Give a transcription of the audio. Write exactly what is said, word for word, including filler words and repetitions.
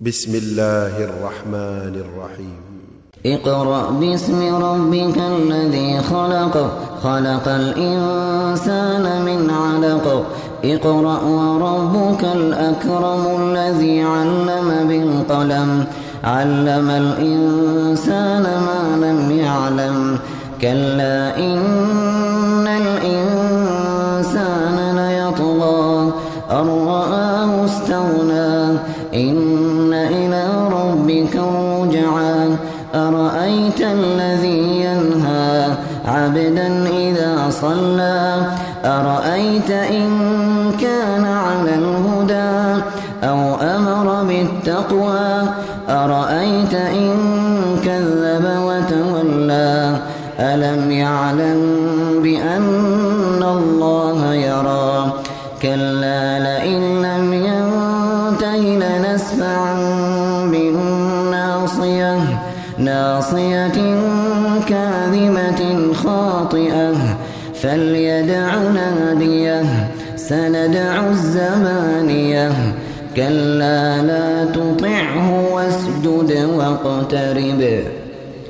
بسم الله الرحمن الرحيم اقرأ باسم ربك الذي خلق خلق الإنسان من علق اقرأ وربك الأكرم الذي علم بالقلم علم الإنسان ما لم يعلم كلا إن الإنسان ليطغى أن رآه استغنى إن إلى ربك الرجعى أرأيت الذي ينهى عبدا إذا صلى أرأيت إن كان على الهدى أو أمر بالتقوى أرأيت إن كذب وتولى ألم يعلم بأن الله يرى كلا لئن لم ينته لنسفعا بالناصية ناصية كاذبة خاطئة فليدع ناديه سندع الزبانية كلا لا تطعه واسجد واقترب